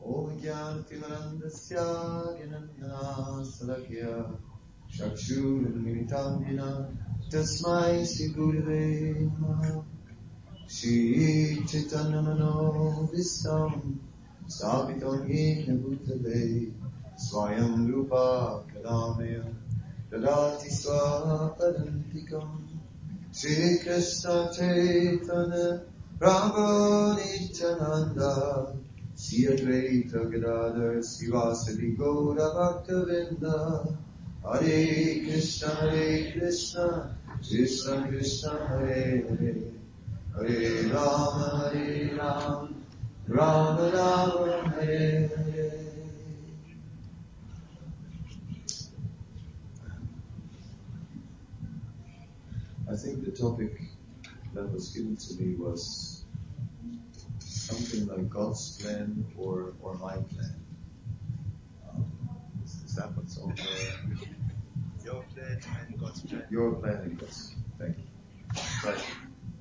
Om Jnanatimarandasya Gnanana Salakya Chakshurunmilitam Yena Tasmai Sri Gurave Namaha. Shri Chaitanya Manovistam Savitam Yena Bhutale Swayam Rupa Kadamaya Dadati Swapadantikam Shri Krishna Chaitanya Prabhu Nityananda Shri Advaita Gadadhar Sivasadi Gaura Bhaktavinda Hare Krishna Krishna Krishna Hare Hare Hare Rama Rama Rama Hare Hare. I think the topic that was given to me was something like God's plan or my plan. Is that what's on there? Your plan and God's plan. Your plan and God's plan. Thank you. Right.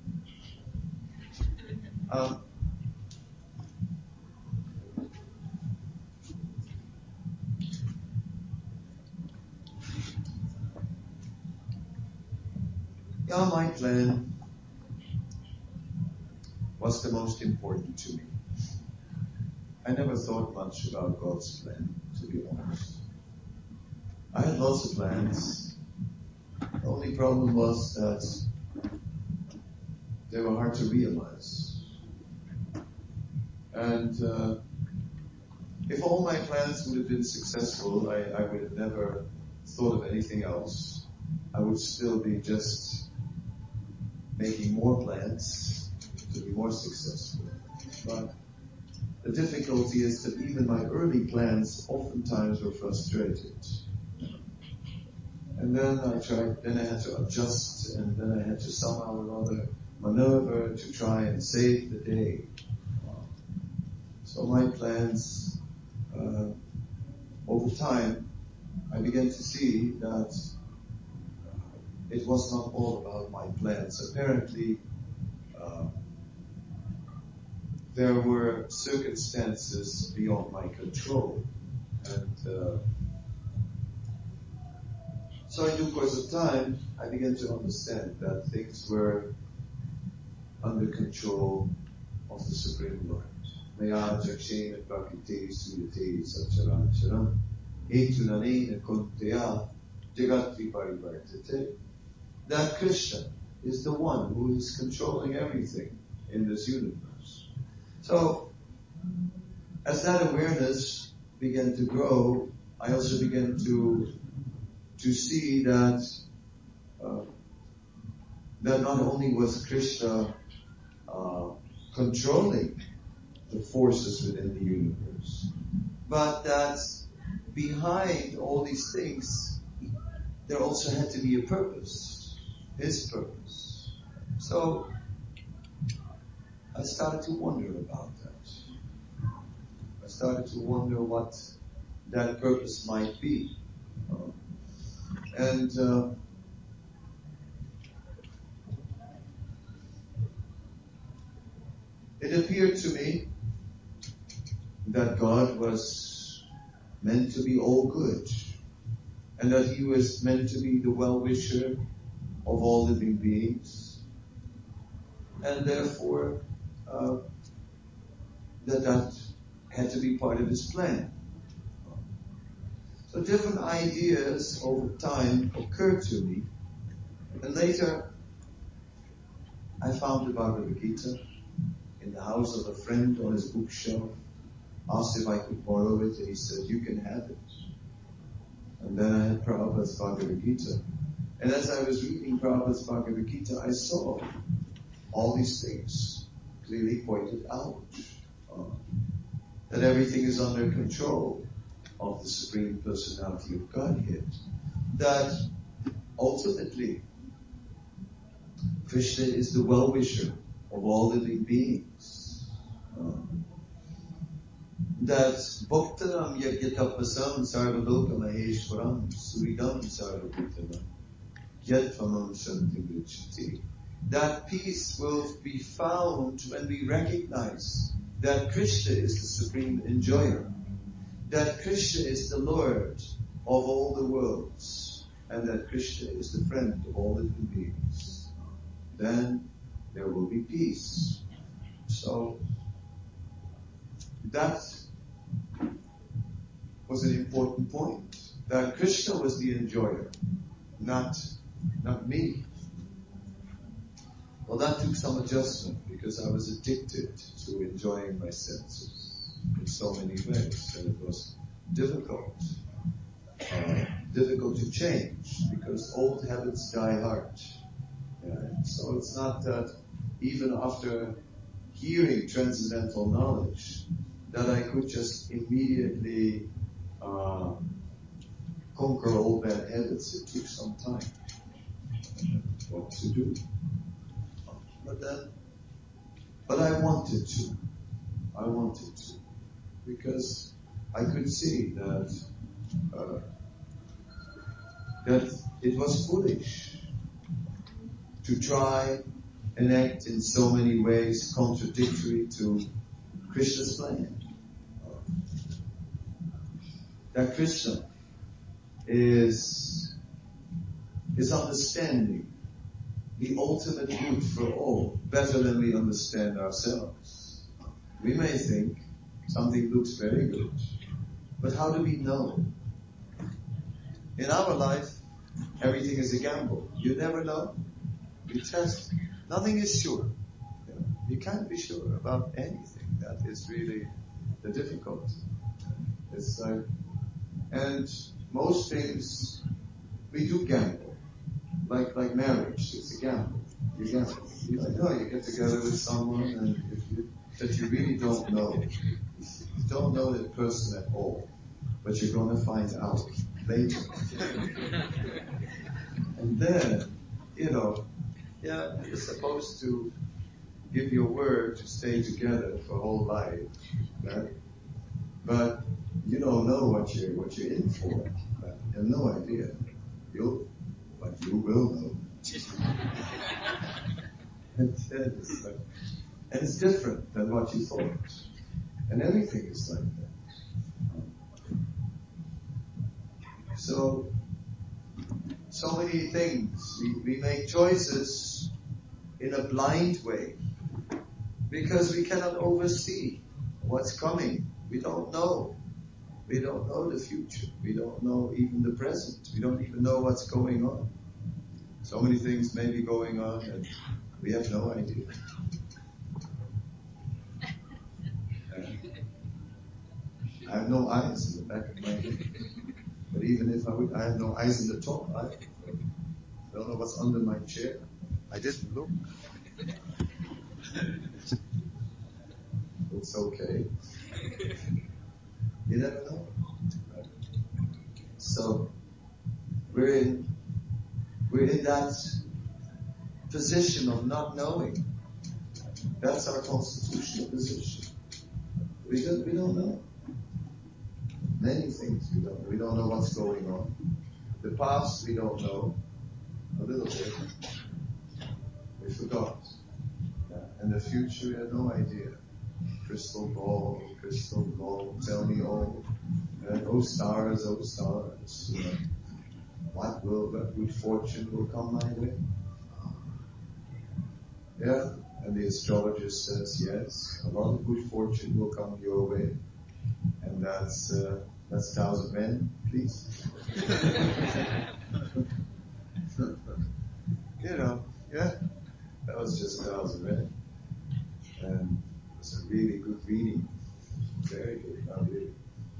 My plan was the most important to me. I never thought much about God's plan, to be honest. I had lots of plans. The only problem was that they were hard to realize. And if all my plans would have been successful, I would have never thought of anything else. I would still be just making more plans to be more successful. But the difficulty is that even my early plans oftentimes were frustrated. And then I had to adjust, and then I had to somehow or other maneuver to try and save the day. So my plans, over time, I began to see that it was not all about my plans. Apparently, there were circumstances beyond my control. And so in due course of time, I began to understand that things were under control of the Supreme Lord. Maya jakshena prakriti suyate satcharacharam etunanena kunteya jagatri parivartate. That Krishna is the one who is controlling everything in this universe. So, as that awareness began to grow, I also began to see that that not only was Krishna controlling the forces within the universe, but that behind all these things, there also had to be a purpose, His purpose. So I started to wonder about that. I started to wonder what that purpose might be. And it appeared to me that God was meant to be all good, and that He was meant to be the well-wisher of all living beings, and therefore that had to be part of His plan. So different ideas over time occurred to me, and later I found the Bhagavad Gita in the house of a friend on his bookshelf, asked if I could borrow it, and he said, "You can have it." And then I had Prabhupada's Bhagavad Gita. And as I was reading Prabhupada's Bhagavad Gita, I saw all these things clearly pointed out. That everything is under control of the Supreme Personality of Godhead. That ultimately, Krishna is the well-wisher of all living beings. That Bhaktanam Yagyatapasam Sarvaloka Maheshwaram Suridam Sarvabhutanam Yadvamam Shanti Vrichati. That peace will be found when we recognize that Krishna is the supreme enjoyer, that Krishna is the Lord of all the worlds, and that Krishna is the friend of all living beings, then there will be peace. So that was an important point, that Krishna was the enjoyer, not me. Well, that took some adjustment because I was addicted to enjoying my senses in so many ways, and it was difficult to change because old habits die hard. So it's not that even after hearing transcendental knowledge that I could just immediately conquer all bad habits. It took some time. What to do? But I wanted to. Because I could see that it was foolish to try and act in so many ways contradictory to Krishna's plan. That Krishna is understanding the ultimate good for all better than we understand ourselves. We may think something looks very good, but how do we know? In our life, everything is a gamble. You never know. You test. Nothing is sure. You can't be sure about anything. That is really the difficulty. It's like, and most things we do gamble. Like marriage, it's a gamble. You gamble. You get together with someone and that you really don't know. You don't know that person at all, but you're going to find out later. And then, you're supposed to give your word to stay together for whole life, right? But you don't know what you're in for. Right? You have no idea. But you will know. And it's different than what you thought. And everything is like that. So many things. We make choices in a blind way because we cannot oversee what's coming. We don't know. We don't know the future. We don't know even the present. We don't even know what's going on. So many things may be going on and we have no idea. I have no eyes in the back of my head. But even if I have no eyes in the top. I don't know what's under my chair. I didn't look. It's okay. You never know. So we're in that position of not knowing. That's our constitutional position. We don't know. Many things we don't know. We don't know what's going on. The past we don't know. A little bit. We forgot. And the future we have no idea. Crystal ball, tell me all. Oh stars. What good fortune will come my way? Yeah, and the astrologer says yes, a lot of good fortune will come your way, and that's 1,000 men, please. That was just 1,000 men, and it was a really good reading, very good, not really.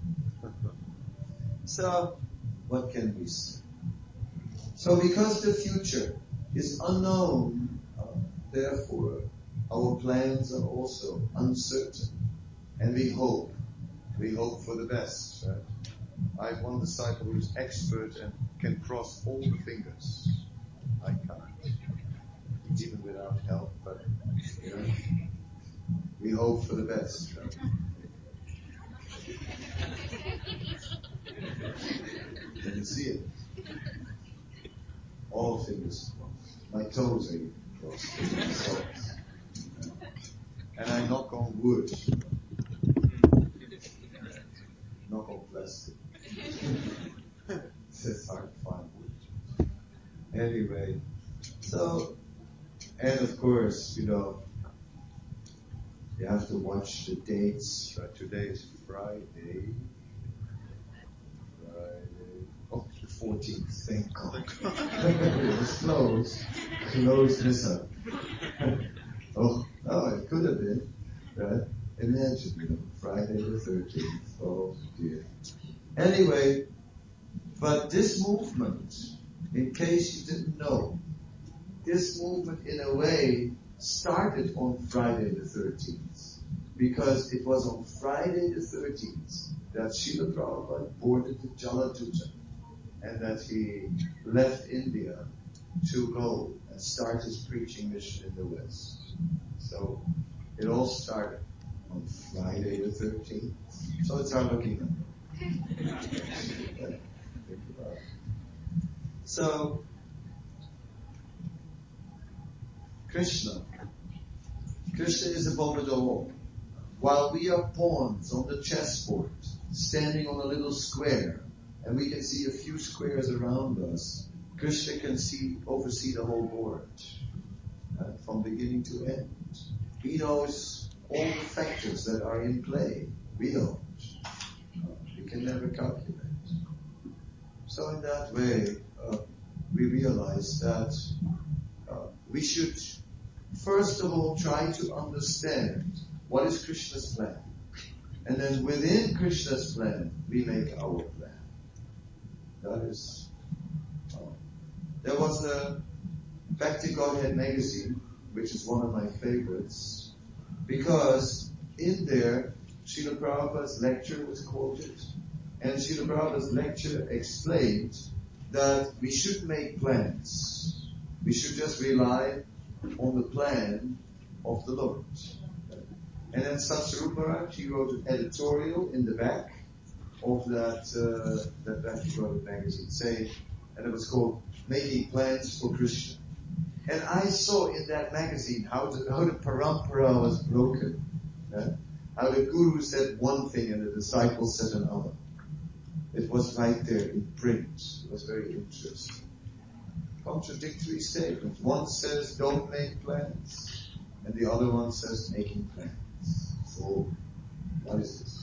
So, what can we say? So because the future is unknown, therefore our plans are also uncertain. And we hope for the best. Right? I have one disciple who's expert and can cross all the fingers. I can't. Even without help, but we hope for the best. Right? Can you see it? All fingers crossed. My toes are even crossed. And I knock on wood Anyway, so, and of course, you have to watch the dates. Today is Friday. Oh, the 14th, thank God. It was close. Close this up. Oh, it could have been. Right? Imagine, Friday the 13th. Oh dear. Anyway, but this movement, in case you didn't know, this movement in a way started on Friday the 13th. Because it was on Friday the 13th that Srila Prabhupada boarded the Jaladuta and that he left India to go and start his preaching mission in the West. So it all started on Friday the 13th. So it's our lucky number. Think about it. So Krishna is above it all. While we are pawns on the chessboard, standing on a little square, and we can see a few squares around us, Krishna can oversee the whole board, from beginning to end. He knows all the factors that are in play. We don't. We can never calculate. So in that way, we realize that we should first of all try to understand what is Krishna's plan. And then within Krishna's plan, we make our plan. That is, there was a Bhakti Godhead magazine, which is one of my favorites, because in there, Srila Prabhupada's lecture was quoted, and Srila Prabhupada's lecture explained that we should make plans. We should just rely on the plan of the Lord. And then Satsarup Maharaj, he wrote an editorial in the back of that Bhakti Godhead magazine, saying, and it was called Making Plans for Krishna. And I saw in that magazine how the parampara was broken. How the guru said one thing and the disciple said another. It was right there in print. It was very interesting. Contradictory statements. One says don't make plans, and the other one says making plans. So, what is this?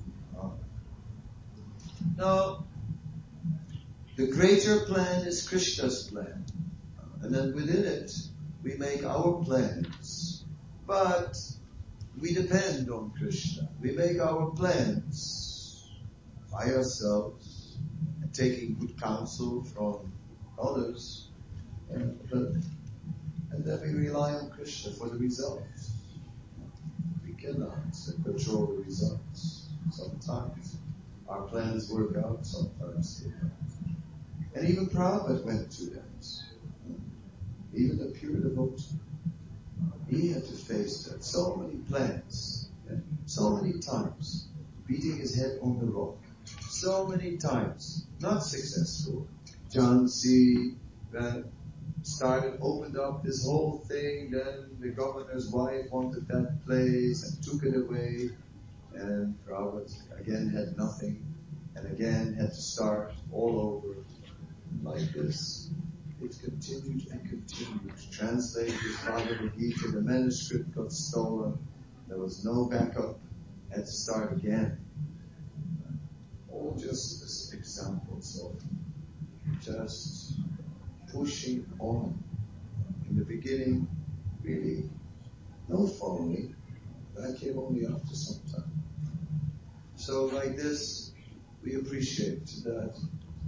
Now, the greater plan is Krishna's plan. And then within it, we make our plans. But we depend on Krishna. We make our plans by ourselves and taking good counsel from others. And then we rely on Krishna for the results. We cannot control the results. Sometimes our plans work out, sometimes they don't. And even Prabhupada went through that. Even the pure devotee, he had to face that. So many plans, so many times, beating his head on the rock. So many times, not successful. Jhansi, then opened up this whole thing, then the governor's wife wanted that place and took it away, and Prabhupada again had nothing, and again had to start all over like this. It continued and continued. Translated his Bhagavad Gita, the manuscript got stolen. There was no backup. Had to start again. All just as examples of just pushing on. In the beginning, really, no following. That came only after some time. So like this, we appreciate that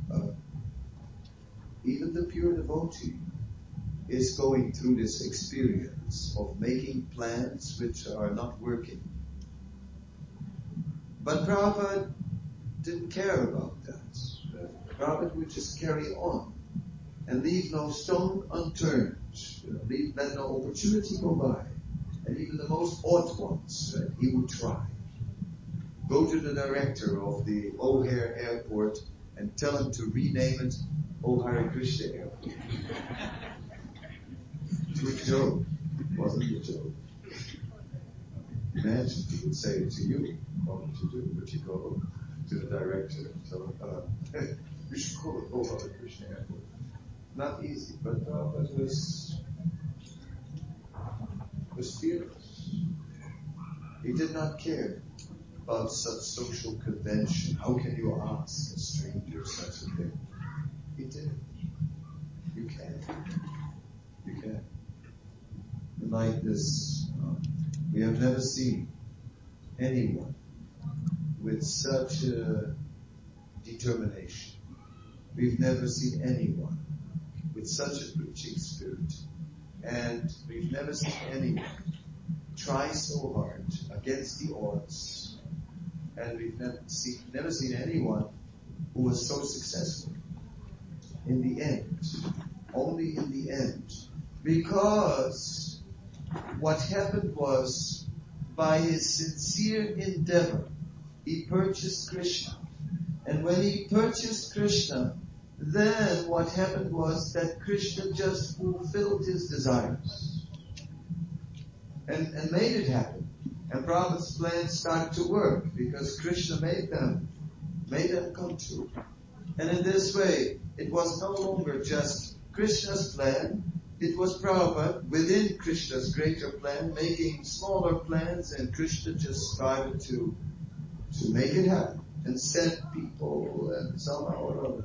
even the pure devotee is going through this experience of making plans which are not working. But Prabhupada didn't care about that. Prabhupada would just carry on and leave no stone unturned. Let no opportunity go by. And even the most odd ones, he would try. Go to the director of the O'Hare Airport and tell him to rename it Hare Krishna Airport. Good joke. Wasn't a joke. Imagine he would say it to you. What would you do? Would you go to the director and tell him, you should call it Hare Krishna Airport? Not easy, but Prabhupada was fearless. He did not care about such social convention. How can you ask a stranger such a thing? He did. You can. You can. And like this, we have never seen anyone with such a determination. We've never seen anyone with such a preaching spirit. And we've never seen anyone try so hard against the odds. And we've never seen anyone who was so successful. In the end, only in the end. Because what happened was, by his sincere endeavor, he purchased Krishna. And when he purchased Krishna, then what happened was that Krishna just fulfilled his desires. And made it happen. And Prabhupada's plans started to work because Krishna made them come true. And in this way, it was no longer just Krishna's plan, it was Prabhupada within Krishna's greater plan, making smaller plans, and Krishna just started to make it happen and send people and somehow or other.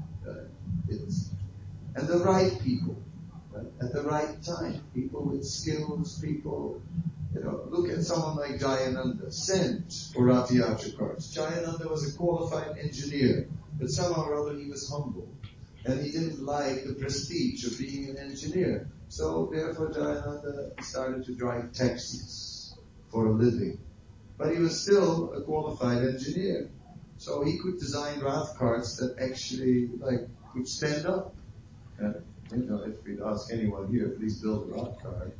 And the right people, right? At the right time, people with skills, people, look at someone like Jayananda, sent for Rath Yatra cards. Jayananda was a qualified engineer, but somehow or other he was humble. And he didn't like the prestige of being an engineer. So therefore Jayananda started to drive taxis for a living. But he was still a qualified engineer. So he could design Rath carts that actually could stand up. If we'd ask anyone here, please build a Rath cart.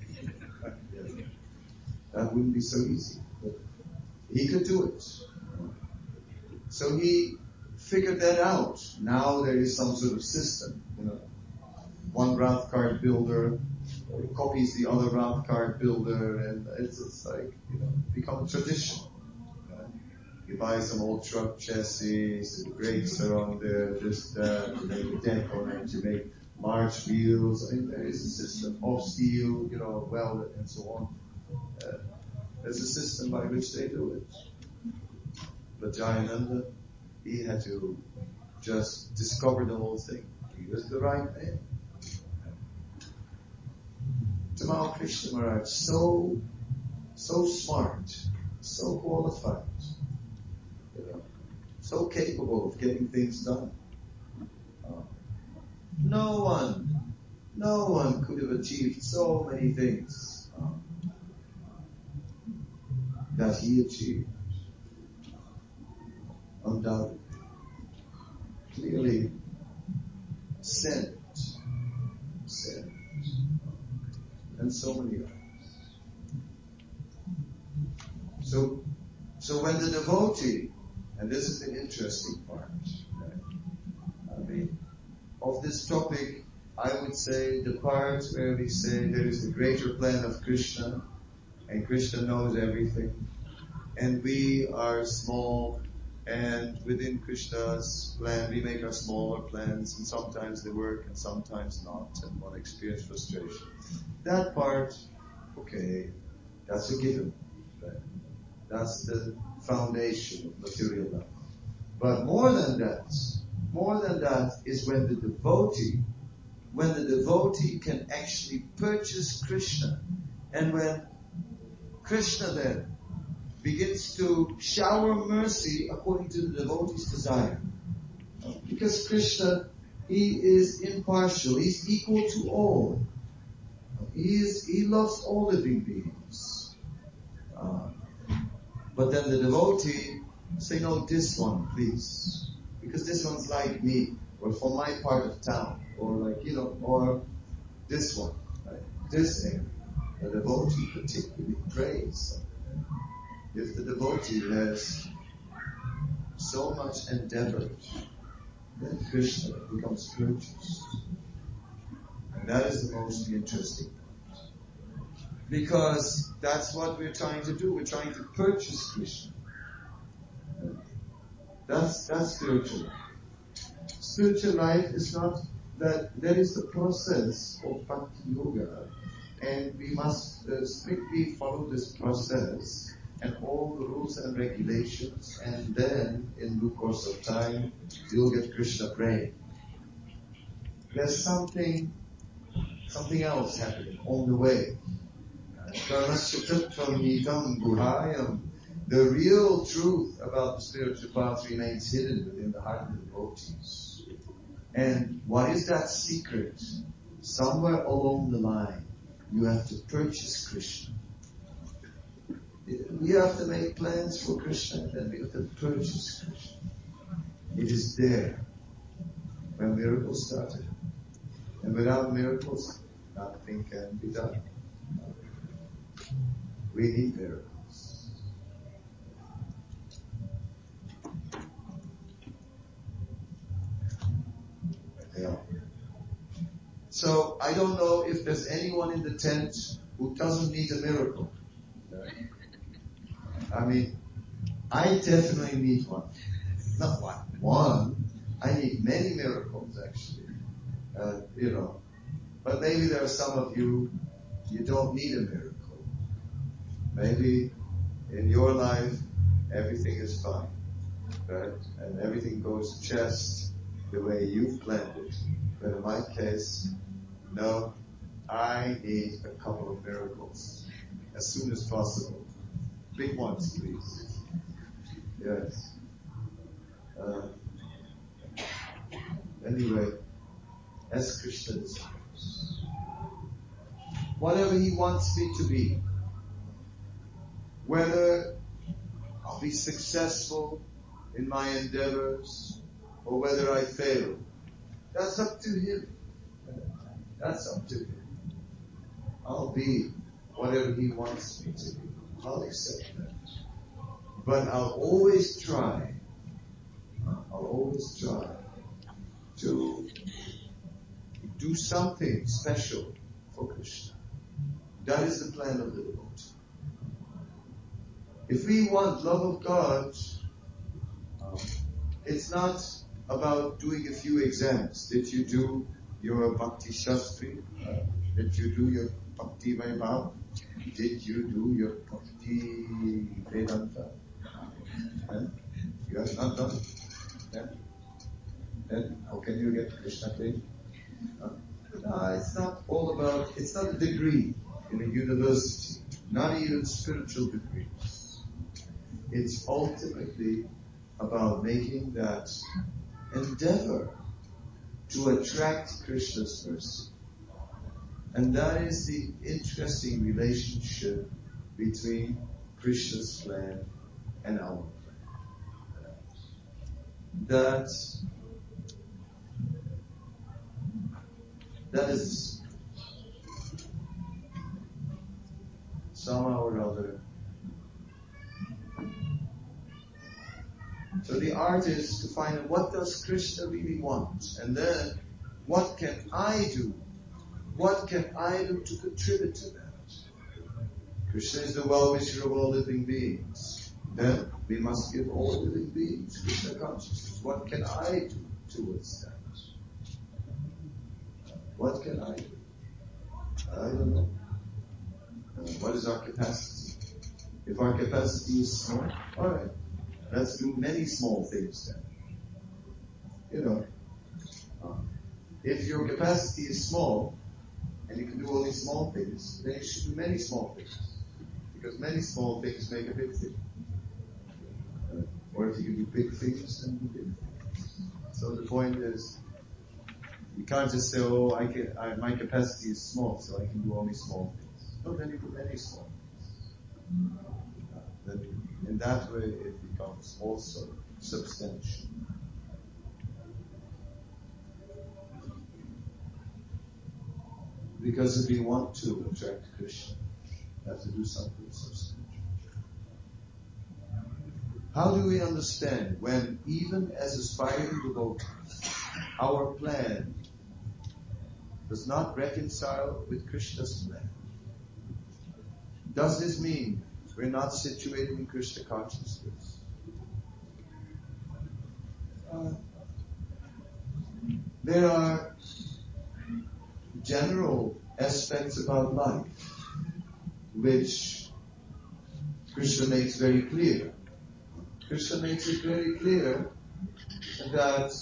That wouldn't be so easy. But he could do it. So he figured that out. Now there is some sort of system. One Rath cart builder copies the other Rath cart builder, and it's become a tradition. You buy some old truck chassis, the brakes are on there, just you make a deck on it, you make large wheels. I mean, there is a system of steel, welded and so on. There's a system by which they do it. But Jayananda, he had to just discover the whole thing. He was the right man. Tamal Krishna Maharaj, so smart, so qualified, so capable of getting things done. No one could have achieved so many things that he achieved. Undoubtedly. Clearly sent. And so many others. So when the devotee, and this is the interesting part, right? Of this topic, I would say the part where we say there is a greater plan of Krishna, and Krishna knows everything, and we are small, and within Krishna's plan we make our smaller plans, and sometimes they work and sometimes not, and one experiences frustration. That part, okay, that's a given. Right? That's the foundation of material life. But more than that is when the devotee can actually purchase Krishna, and when Krishna then begins to shower mercy according to the devotee's desire. Because Krishna, he is impartial, he's equal to all. He loves all living beings. But then the devotee say, no, this one, please. Because this one's like me, or for my part of town, or or this one, right? This area. The devotee particularly prays. If the devotee has so much endeavor, then Krishna becomes purchased. And that is the most interesting part. Because that's what we're trying to do. We're trying to purchase Krishna. That's spiritual life. Spiritual life is not that there is the process of Bhakti Yoga, and we must strictly follow this process and all the rules and regulations, and then in due course of time, you'll get Krishna praying. There's something else happening on the way. The real truth about the spiritual path remains hidden within the heart of the devotees. And what is that secret? Somewhere along the line, you have to purchase Krishna. We have to make plans for Krishna, and then we have to purchase Krishna. It is there when miracles started. And without miracles, nothing can be done. We need miracles. Yeah. So I don't know if there's anyone in the tent who doesn't need a miracle. I mean, I definitely need one. Not one. I need many miracles, actually. But maybe there are some of you don't need a miracle. Maybe in your life, everything is fine, right? And everything goes just the way you've planned it. But in my case, no, I need a couple of miracles as soon as possible. Big ones, please. Yes. Anyway, as Krishna desires, whatever He wants me to be, whether I'll be successful in my endeavors or whether I fail, that's up to Him. That's up to Him. I'll be whatever He wants me to be. I'll accept that. But I'll always try to do something special for Krishna. That is the plan of the devotee. If we want love of God, it's not about doing a few exams. Did you do your Bhakti Shastri? Did you do your Bhakti Vaibhav? Did you do your Bhakti Vedanta? You have not done it. Then how can you get Krishna praying? No, it's not a degree in a university, not even spiritual degrees. It's ultimately about making that endeavor to attract Krishna's mercy. And that is the interesting relationship between Krishna's plan and our plan. That is somehow or other. So the art is to find out what does Krishna really want, and then what can I do? What can I do to contribute to that? Krishna is the well-wisher of all living beings. Then we must give all living beings Krishna consciousness. What can I do towards that? What can I do? I don't know. What is our capacity? If our capacity is small, alright, let's do many small things then. If your capacity is small, and you can do only small things, then you should do many small things. Because many small things make a big thing. Or if you can do big things, then do big things. So the point is, you can't just say, my capacity is small, so I can do only small things. No, then you do many small things. Then in that way, it becomes also substantial. Because if we want to attract Krishna, we have to do something substantial. How do we understand when, even as aspiring devotees, our plan does not reconcile with Krishna's plan? Does this mean we're not situated in Krishna consciousness? There are general aspects about life, which Krishna makes very clear. Krishna makes it very clear that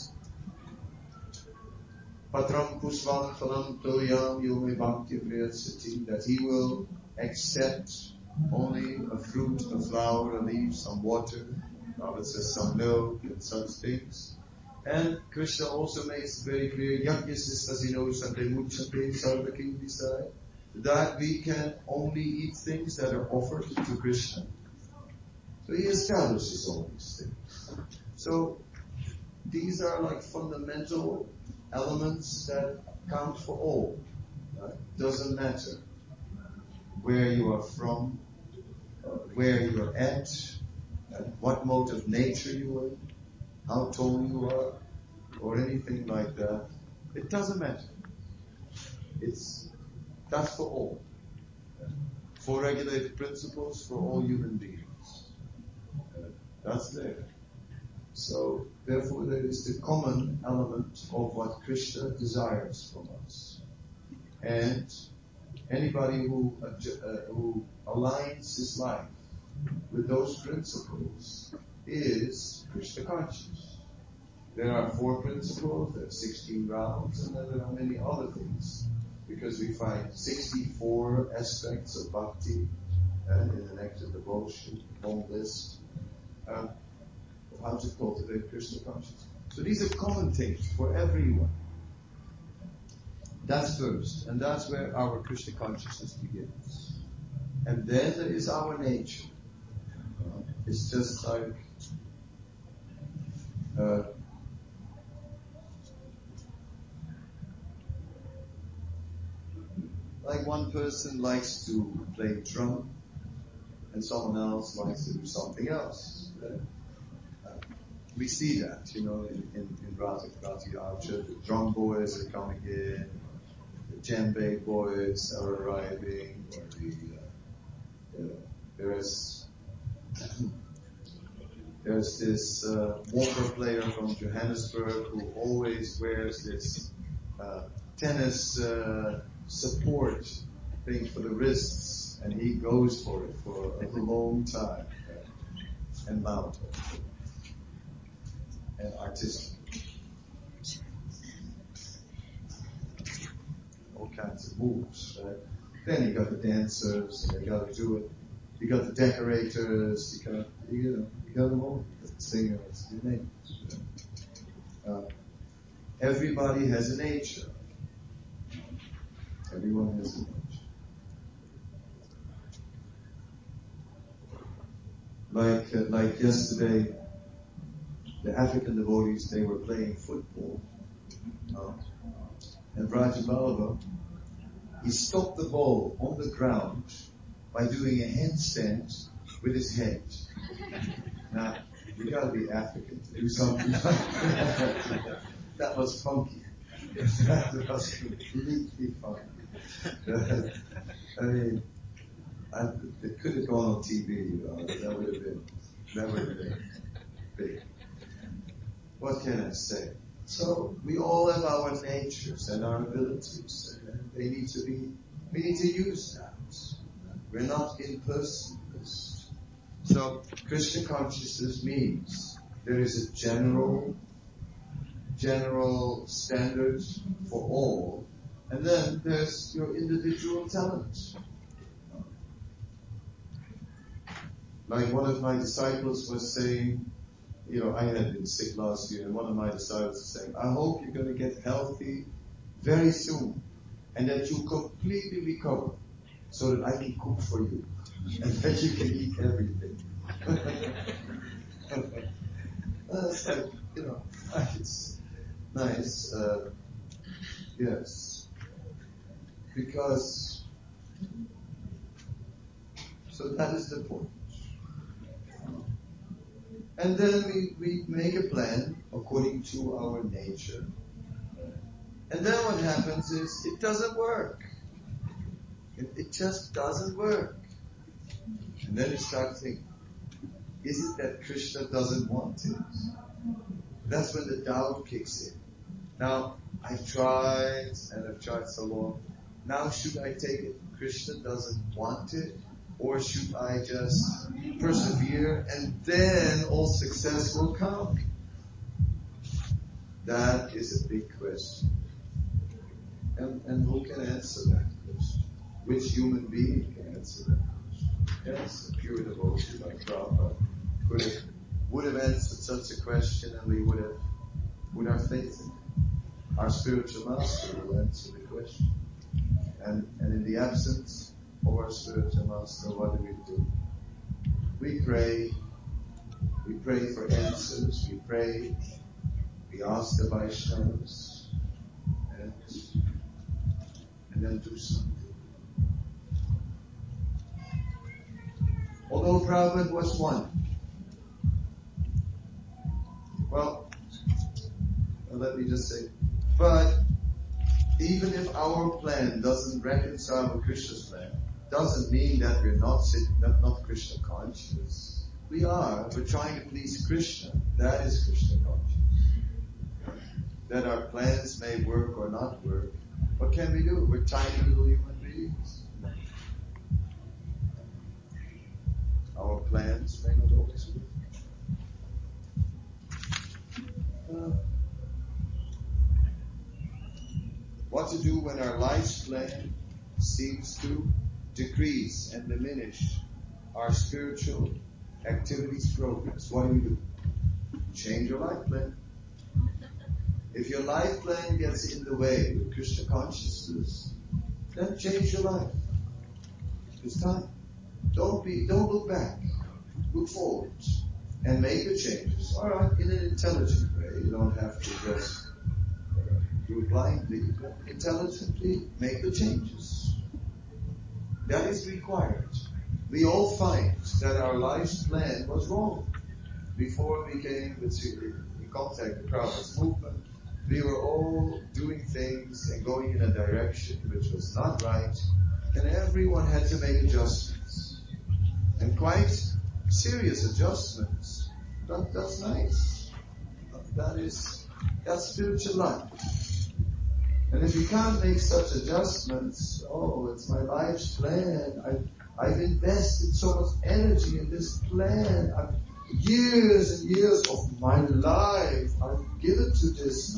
Patram Pushvam Phalam Toyam Yome Bhakti Priyasati, that he will accept only a fruit, a flower, a leaf, some water, Prabhupada says some milk and such things. And Krishna also makes it very clear, that we can only eat things that are offered to Krishna. So he establishes all these things. So these are like fundamental elements that count for all. Right? Doesn't matter where you are from, where you are at, what mode of nature you are in, how tall you are, or anything like that. It doesn't matter. That's for all. 4 regulated principles for all human beings. That's there. So, therefore, there is the common element of what Krishna desires from us. And anybody who aligns his life with those principles is Krishna conscious. There are 4 principles, there are 16 rounds, and then there are many other things. Because we find 64 aspects of bhakti in the nectar devotion, long list. How to cultivate Krishna consciousness. So these are common things for everyone. That's first, and that's where our Krishna consciousness begins. And then there is our nature. It's just like one person likes to play drum, and someone else likes to do something else. We see that, in Rati Archer, the drum boys are coming in, the djembe boys are arriving, or there's this walker player from Johannesburg who always wears this tennis support thing for the wrists, and he goes for it for a long time, and loud and artistic. All kinds of moves, right? Then you got the dancers, and they got to do it. You got the decorators, you got them all. The singers, you name it. Everybody has a nature. Everyone has a nature. Like yesterday, the African devotees, they were playing football. And Vrajaballabha, he stopped the ball on the ground by doing a handstand with his head. Now, you gotta be African to do something like that. That was funky. That was completely funky. I mean, it could have gone on TV, that would have been big. What can I say? So, we all have our natures and our abilities, and we need to use that. We're not impersonalist. So, Krishna consciousness means there is a general standard for all, and then there's your individual talent. Like one of my disciples was saying, I had been sick last year, and one of my disciples was saying, I hope you're going to get healthy very soon, and that you completely recover, so that I can cook for you, and that you can eat everything. It's like, it's nice, yes, because, so that is the point. And then we make a plan according to our nature. And then what happens is it doesn't work. It just doesn't work. And then you start thinking, is it that Krishna doesn't want it? That's when the doubt kicks in. Now, I've tried and I've tried so long. Now should I take it? Krishna doesn't want it? Or should I just persevere and then all success will come? That is a big question. And who can answer that question? Which human being can answer that question? Yes, a pure devotee like Prabhupada would have answered such a question, and we would have put our faith in it. Our spiritual master will answer the question. And in the absence of our spiritual master, what do? We pray for answers, we pray, we ask the Vaishnavas, and then do something. Although Prabhupada was one. Well, let me just say, but even if our plan doesn't reconcile with Krishna's plan, doesn't mean that we're not Krishna conscious. We are. We're trying to please Krishna. That is Krishna conscious. That our plans may work or not work. What can we do? We're tiny little human beings. Our plans may not always work. What to do when our life's plan seems to decrease and diminish our spiritual activities progress? What do? Change your life plan. If your life plan gets in the way with Krishna consciousness, then change your life. It's time. Don't look back. Look forward. And make the changes. Alright, in an intelligent way. You don't have to just do it blindly, but intelligently make the changes. That is required. We all find that our life's plan was wrong. Before we came in contact with Prabhupada's movement, we were all doing things and going in a direction which was not right, and everyone had to make adjustments. And quite serious adjustments. That's nice. That's spiritual life. And if you can't make such adjustments, it's my life's plan. I've invested so much energy in this plan. Years and years of my life I've given to this.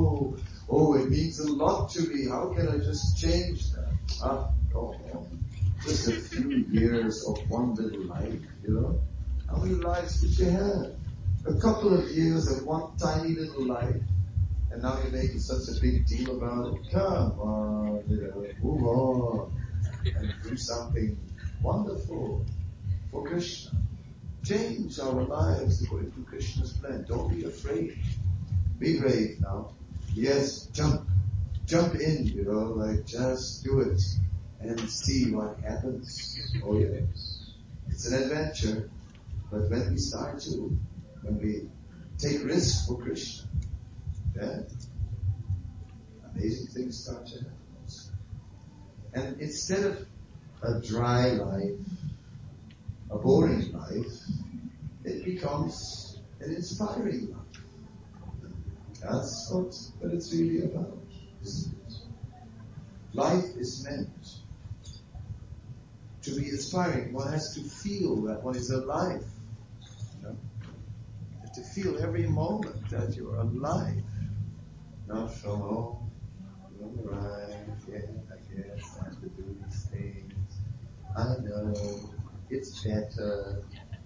It means a lot to me. How can I just change that? Just a few years of one little life, How many lives did you have? A couple of years of one tiny little life. And now you're making such a big deal about it. Come on, move on. And do something wonderful for Krishna. Change our lives according to Krishna's plan. Don't be afraid. Be brave now. Yes, jump in, just do it and see what happens. Oh yes. It's an adventure. But when we take risks for Krishna, then amazing things start to happen. And instead of a dry life, a boring life, it becomes an inspiring life. That's what it's really about, isn't it? Life is meant to be inspiring. One has to feel that one is alive. To feel every moment that you're alive. Not from you're right, yeah, I guess I have to do these things. I know, it's better.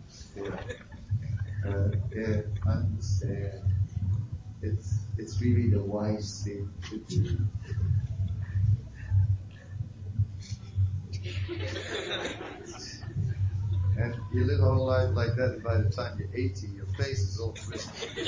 Yeah, I understand. It's really the wise thing to do. And you live a whole life like that, and by the time you're 80, your face is all twisted.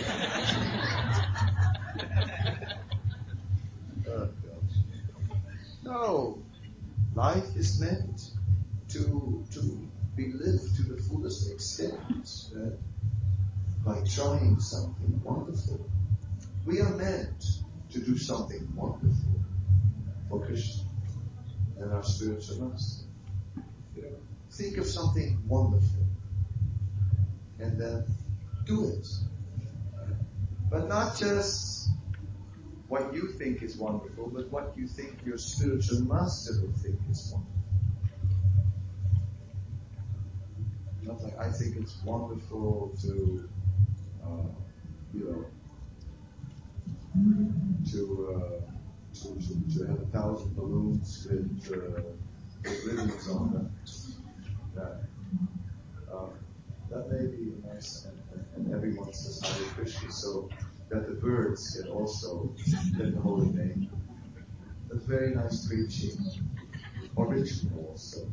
Oh, gosh. No. Life is meant to be lived to the fullest extent by trying something wonderful. We are meant to do something wonderful for Krishna and our spiritual master. Think of something wonderful and then do it. But not just what you think is wonderful, but what you think your spiritual master will think is wonderful. Not like I think it's wonderful to, to have 1,000 balloons with ribbons on them. That may be nice, and everyone says Hare Krishna, so that the birds can also get the holy name. That's very nice preaching, original also.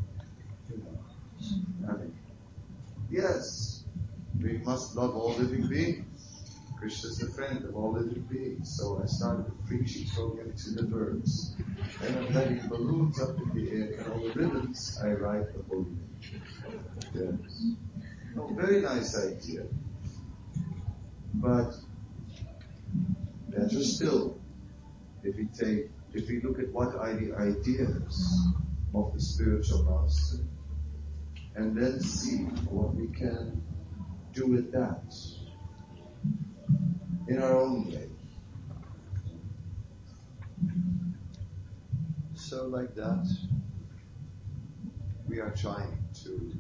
I mean, yes, we must love all living beings. Krishna is the friend of all living beings. So I started a preaching program to the birds. And I'm letting balloons up in the air, and on the ribbons I write the holy name. Yes. Oh, very nice idea. But better still, if we look at what are the ideas of the spiritual master, and then see what we can do with that in our own way. So like that, we are trying to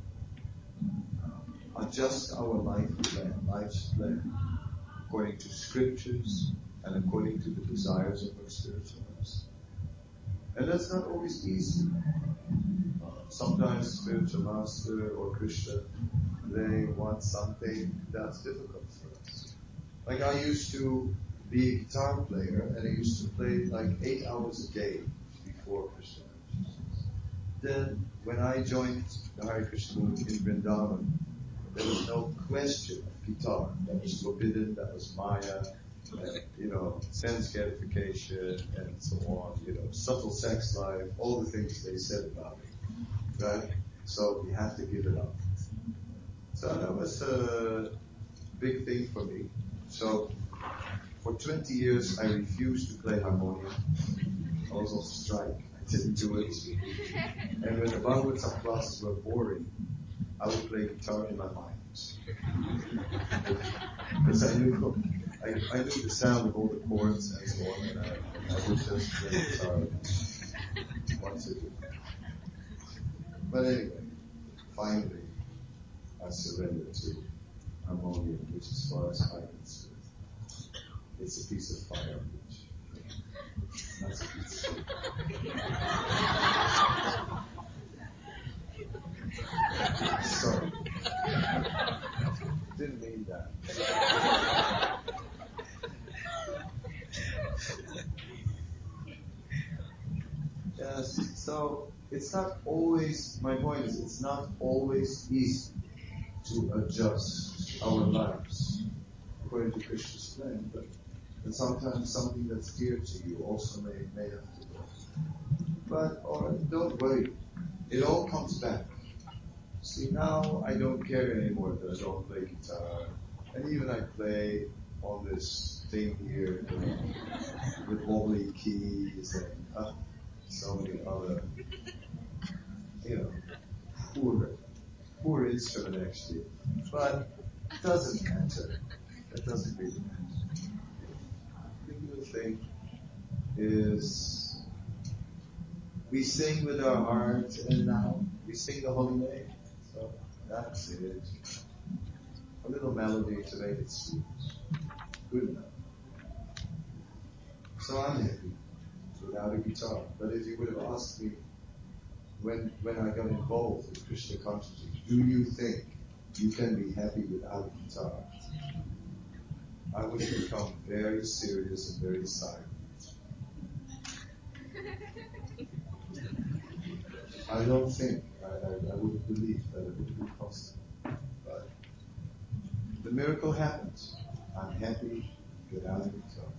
adjust our life's plan, according to scriptures and according to the desires of our spiritual master. And that's not always easy. Sometimes spiritual master or Krishna, they want something that's difficult for us. Like I used to be a guitar player, and I used to play like 8 hours a day before Krishna consciousness. Then, when I joined the Hare Krishna movement in Vrindavan, there was no question of guitar. That was forbidden, that was Maya, sense gratification, and so on, subtle sex life, all the things they said about it, right? So we had to give it up. So that was a big thing for me. So for 20 years I refused to play harmonium. I was on strike. I didn't do it. And when the Bhagavatam classes were boring, I would play guitar in my mind. Because I knew the sound of all the chords and so on, and I would just play guitar once a week. But anyway, finally, I surrendered to harmonium, which as far as I'm concerned, it's a piece of fire, that's a piece of shit. Sorry. Didn't mean that. Yes, so it's not always, my point is, it's not always easy to adjust our lives according to Krishna's plan, but sometimes something that's dear to you also may have to go. But don't worry, it all comes back. See, now I don't care anymore that I don't play guitar, and even I play on this thing here with wobbly keys and so many other, poor instrument actually. But it doesn't matter. It doesn't really matter. The real thing is we sing with our heart, and now we sing the holy name. So that's it. A little melody to make it sweet. Good enough. So I'm happy without a guitar. But if you would have asked me when I got involved with Krishna consciousness, do you think you can be happy without a guitar? I would become very serious and very silent. I don't think, I wouldn't believe that it would be possible. But the miracle happens. I'm happy without a guitar.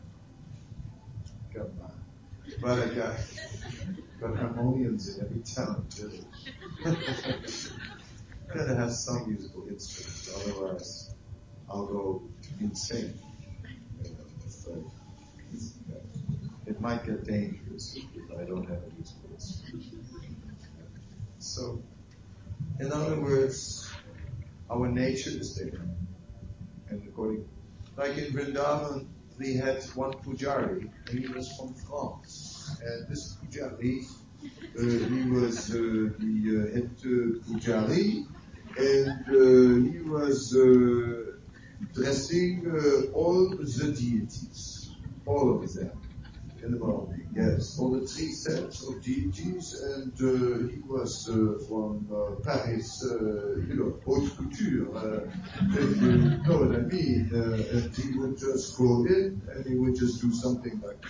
Come on. But I got harmoniums in every town and village. Gotta have some musical instruments, otherwise I'll go insane. So it might get dangerous if I don't have a musical instrument. So, in other words, our nature is there. And according, like in Vrindavan, we had one Pujari, and he was from France. And this Pujari, he was the head Pujari, and he was dressing all the deities, all of them, in the morning. Yes, all the 3 sets of deities, and he was from Paris, haute couture, if you know what I mean. And he would just go in, and he would just do something like,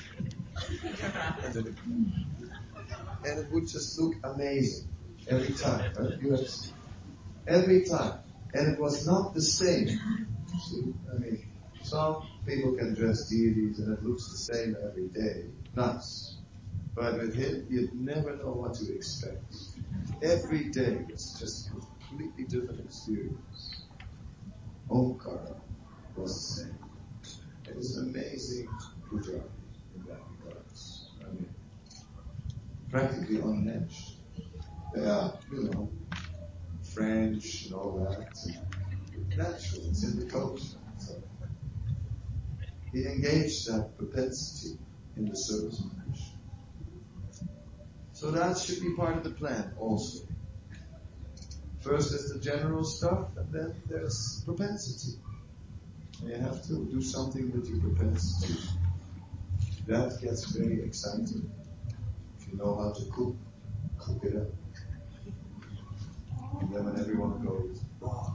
and it would just look amazing every time. Right? You have to see. Every time. And it was not the same. See? I mean, some people can dress deities and it looks the same every day. Nice. But with him, you'd never know what to expect. Every day was just a completely different experience. Omkara was the same. It was an amazing puja in that regards. I mean, practically unmatched. They are, French and all that. Natural, it's in the culture. So he engaged that propensity in the service of Krishna. So that should be part of the plan also. First is the general stuff, and then there's propensity. And you have to do something with your propensity. That gets very exciting. If you know how to cook it up. And then when everyone goes, wow,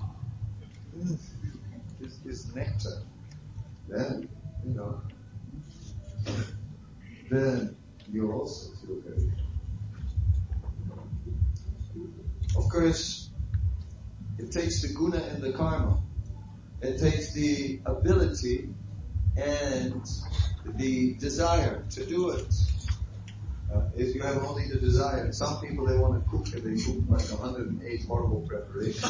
this is nectar. Then, then you also feel very good. Of course, it takes the guna and the karma. It takes the ability and the desire to do it. If you have only the desire, some people they want to cook and they cook like 108 horrible preparations.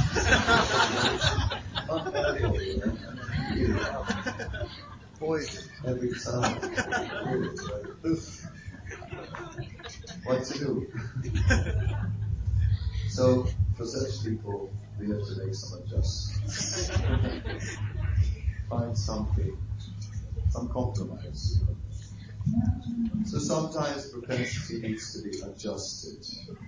Poison every time. What to do? So for such people, we have to make some adjustments. Find something, some compromise. So sometimes propensity needs to be adjusted.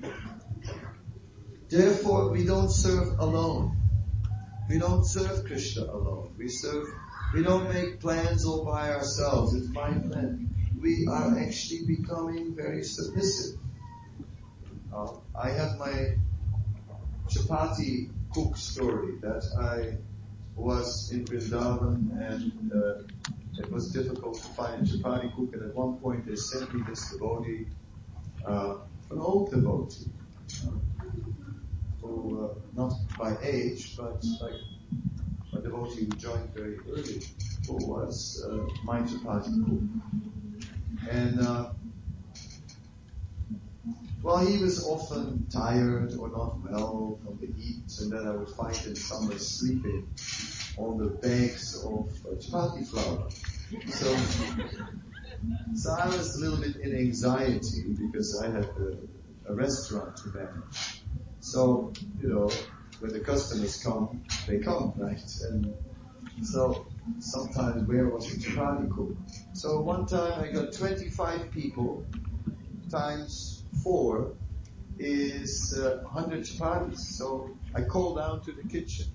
Therefore, we don't serve alone. We don't serve Krishna alone. We don't make plans all by ourselves. It's my plan. We are actually becoming very submissive. I have my chapati cook story that I was in Vrindavan and it was difficult to find a chapati cook, and at one point they sent me this devotee, an old devotee, who, not by age, but like a devotee who joined very early, who was my chapati cook. And he was often tired or not well from the heat, and then I would find him somewhere sleeping on the bags of chapati flour. So I was a little bit in anxiety because I had a restaurant to manage. So, when the customers come, they come, right? And so sometimes where was the chapati cook? So one time I got 25 people times 4 is 100 chapatis. So I called down to the kitchen.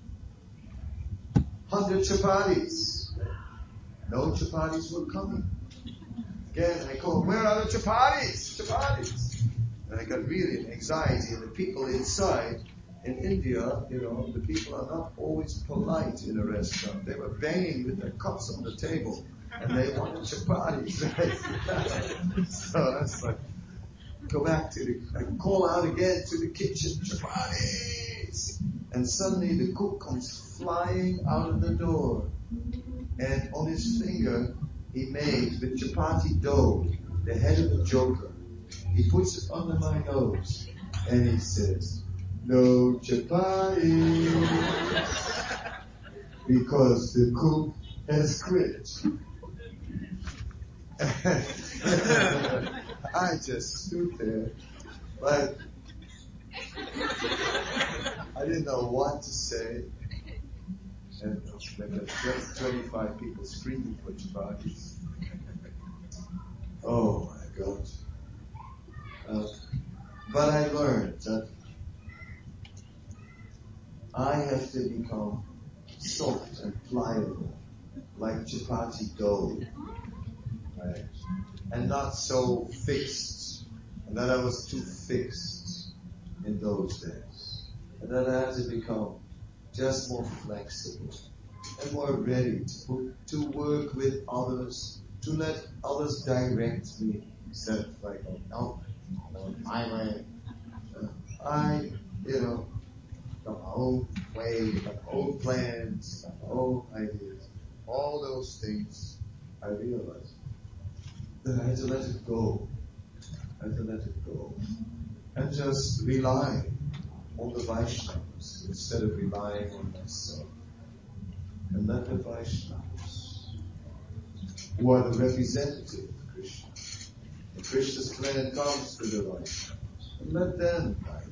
100 chapatis. No chapatis were coming. Again, I called, where are the chapatis? Chapatis. And I got really an anxiety, and the people inside, in India, the people are not always polite in a restaurant. They were banging with their cups on the table, and they wanted chapatis, right? So I was like, go back I call out again to the kitchen, chapatis! And suddenly the cook comes flying out of the door. And on his finger, he made the chapati dough, the head of a joker. He puts it under my nose, and he says, no chapati, because the cook has quit. I just stood there, like, I didn't know what to say. And like 25 people screaming for chapatis. Oh my God. But I learned that I have to become soft and pliable, like chapati dough, right? And not so fixed. And that I was too fixed in those days. And that I had to become just more flexible and more ready to work with others, to let others direct me, instead of like, oh, no, my way. Got my own way, got my own plans, got my own ideas. All those things, I realized that I had to let it go. I had to let it go. And just rely on the Vaishnavas instead of relying on myself. And let the Vaishnavas, who are the representative of Krishna, and Krishna's plan comes to the Vaishnavas, and let them guide.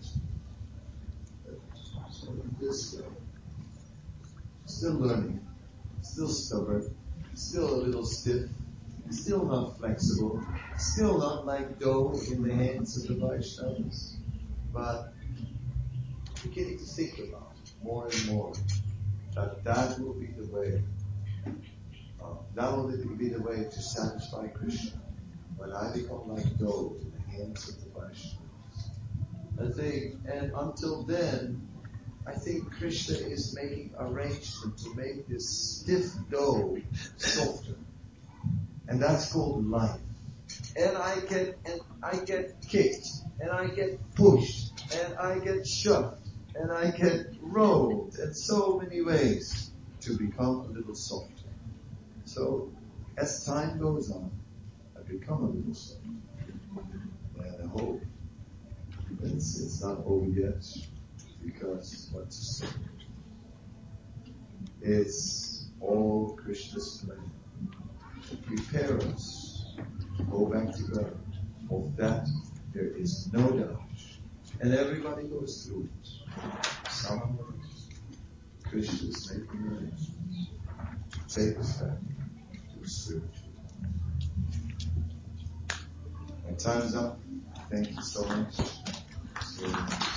So this way, still learning, still stubborn, still a little stiff, still not flexible, still not like dough in the hands of the Vaishnavas, but beginning to think about it more and more, that will be the way. That will be the way to satisfy Krishna. When I become like dough in the hands of the Vaishnavas. And until then, I think Krishna is making arrangement to make this stiff dough softer. And that's called life. And I get kicked, and I get pushed, and I get shoved, and I get rolled in so many ways to become a little softer. So, as time goes on, I become a little softer. And I hope it's not over yet, because what to say? It's all Krishna's plan to prepare us to go back to God. Of that, there is no doubt. And everybody goes through it. Some of us, Krishna is making arrangements to take us back to the spiritual. My time's up. Thank you so much.